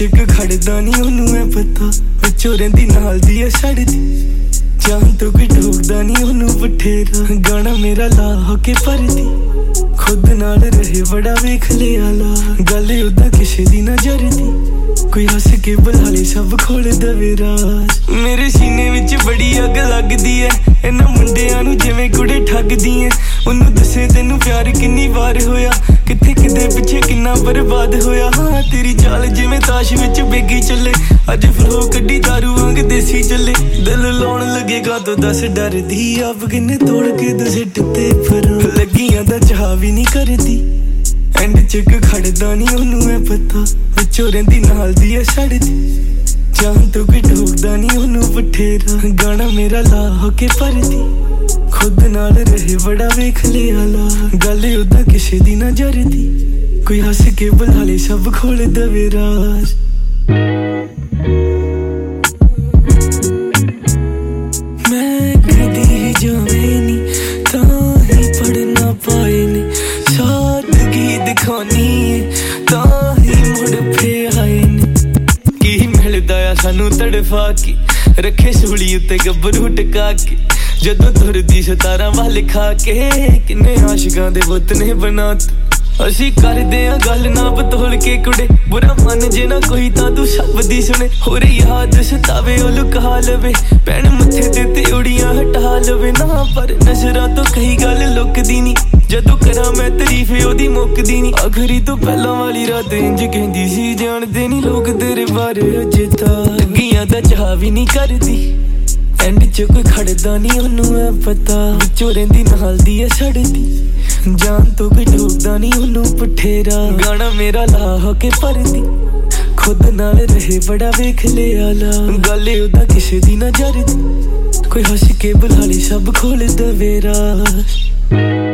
ਚ ਖੜਦਾ ਨਹੀਂ ਉਹਨੂੰ ਐ ਪਤਾ ਵਿੱਚੋਂ ਰਹਿੰਦੀ ਨਾਲ ਦੀ ਐ ਛੱਡਦੀ ਜਾਨ ਤੋਂ ਕੋਈ ਠੋਕਦਾ ਨਹੀਂ ਉਹਨੂੰ ਬਠੇਰਾ ਗਾਣਾ ਮੇਰਾ ਲਾ ਹੋ ਕੇ ਪਰਦੀ ਖੁਦ ਨਾਲ ਰਹੇ ਬੜਾ ਵੇਖ ਲਿਆ ਲਾ ਗੱਲ ਉਦਾਂ ਕਿਸੇ ਦੀ ਨਜ਼ਰ ਦੀ ਕੋਈ ਹੱਸ ਕੇ ਬੁਲਾ ਲੇ ਸਭ ਖੋਲ ਦਵੇ ਰਾਜ ਮੇਰੇ ਸੀਨੇ ਵਿੱਚ ਬੜੀ ਅੱਗ ਲੱਗਦੀ ਐ ਇਹਨਾਂ ਮੁੰਡਿਆਂ ਨੂੰ ਜਿਵੇਂ ਕੁੜੇ ਠੱਗਦੀ ਐ ਉਹਨੂੰ ਦੱਸੇ ਤੈਨੂੰ ਪਿਆਰ ਕਿੰਨੀ ਵਾਰ ਹੋਇਆ ਕਿੱਥੇ ਕਿਤੇ ਪਿੱਛੇ ਕਿੰਨਾ ਬਰਬਾਦ ਹੋਇਆ ਹਾਂ ਤੇਰੀ ਚਾਲ ਜਿਵੇਂ ਤਾਸ਼ ਵਿੱਚ ਬੇਗੀ ਚੱਲੇ ਅੱਜ ਫਲੋ ਕੱਢੀ ਦਾਰੂ ਵਾਂਗ ਦੇਸੀ ਚੱਲੇ ਦਿਲ ਲਾਉਣ ਲੱਗੇਗਾ ਤੂੰ ਦੱਸ ਡਰਦੀ ਆਪ ਕਿੰਨੇ ਤੋੜ ਕੇ ਦਸਿੱਟ ਤੇ ਫਿਰ ਲੱਗੀਆਂ ਤਾਂ ਚਾਹ ਵੀ ਨਹੀਂ ਕਰਦੀ ਐਂਡ ਚ ਖੜਦਾ ਨਹੀਂ ਉਹਨੂੰ ਐ ਪਤਾ ਵਿੱਚੋਂ ਰਹਿੰਦੀ ਨਾਲ ਦੀ ਐ ਛੱਡਦੀ ਜਾਨ ਤੋਂ ਕੋਈ ਠੋਕਦਾ ਨਹੀਂ ਉਹਨੂੰ ਬਠੇਰਾ ਗਾਣਾ ਮੇਰਾ ਲਾ ਹੋ ਕੇ ਪਰਦੀ ਖੁਦ ਨਾਲ ਰਹੇ ਬੜਾ ਵੇਖ ਲਿਆ ਲਾ ਗੱਲ ਉਦਾਂ ਕਿਸੇ ਦੀ ਨਜ਼ਰ ਦੀ ਕੋਈ ਹੱਸ ਕੇ ਬੁਲਾ ਲੇ ਸਭ ਖੋਲ ਦਵੇ ਰਾਜ ਮੈਂ ਕਦੀ ਜਾਵੇਂ ਨੀ ਤਾਂ ਹੀ ਪੜਨਾ ਪਾਏ ਨੇ ਸਾਦਗੀ ਦਿਖਾਉਣੀ ਤਾਂ ਹੀ ਮੁੜ ਫੇ ਆਏ ਨੇ ਕੀ ਮਿਲਦਾ ਆ ਸਾਨੂੰ ਤੜਫਾ ਕੇ ਰੱਖੇ ਸੂਲੀ ਉੱਤੇ ਗੱਭਰੂ ਟਕਾ ਕੇ ਜਦੋਂ ਤੁਰਦੀ ਸਤਾਰਾਂ ਵੱਲ ਖਾ ਕੇ ਕਿੰਨੇ ਆਸ਼ਿਕਾਂ ਦੇ ਬੁੱਤ ਨੇ ਬਣਾਤੇ ਅਸੀਂ ਕਰਦੇ ਆ ਗੱਲ ਨਾ ਬਤੋਲ ਕੇ ਕੁੜੇ ਬੁਰਾ ਮਨ ਜੇ ਨਾ ਕੋਈ ਤਾਂ ਤੂੰ ਸਭ ਦੀ ਸੁਣੇ ਹੋਰ ਯਾਦ ਸਤਾਵੇ ਉਹ ਲੁਕਾ ਲਵੇ ਪੈਣ ਮੱਥੇ ਤੇ ਤਿਉੜੀਆਂ ਹਟਾ ਲਵੇ ਨਾ ਪਰ ਨਜ਼ਰਾਂ ਤੋਂ ਕਈ ਗੱਲ ਲੁਕਦੀ ਨੀ ਜਦੋਂ ਕਰਾਂ ਮੈਂ ਤਾਰੀਫ ਉਹਦੀ ਮੁੱਕਦੀ ਨੀ ਆਖਰੀ ਤੋਂ ਪਹਿਲਾਂ ਵਾਲੀ ਰਾਤ ਇੰਜ ਕਹਿੰਦੀ ਸੀ ਜਾਣਦੇ ਨੀ ਲੋਕ ਤੇਰੇ ਬਾਰੇ ਅਜੇ ਤਾਂ ਲੱਗੀਆਂ ਤਾਂ ਚਾਹ ਵੀ ਨਹੀਂ ਕਰਦੀ ਐਂਡ ਚ ਕੋਈ ਖੜਦਾ ਨਹੀਂ ਉਹਨੂੰ ਐ ਪਤਾ ਵਿੱਚੋਂ ਰਹਿੰਦੀ ਨਾਲ ਦੀ ਐ ਛੱਡਦੀ ਜਾਨ ਤੋਂ ਕੋਈ ਠੋਕਦਾ ਨਹੀਂ ਉਹਨੂੰ ਬਠੇਰਾ ਗਾਣਾ ਮੇਰਾ ਲਾ ਹੋ ਕੇ ਪਰਦੀ ਖੁਦ ਨਾਲ ਰਹੇ ਬੜਾ ਵੇਖ ਲਿਆ ਲਾ ਗੱਲ ਉਦਾਂ ਕਿਸੇ ਦੀ ਨਜ਼ਰ ਦੀ ਕੋਈ ਹੱਸ ਕੇ ਬੁਲਾ ਲੇ ਸਭ ਖੋਲ ਦਵੇ ਰਾਜ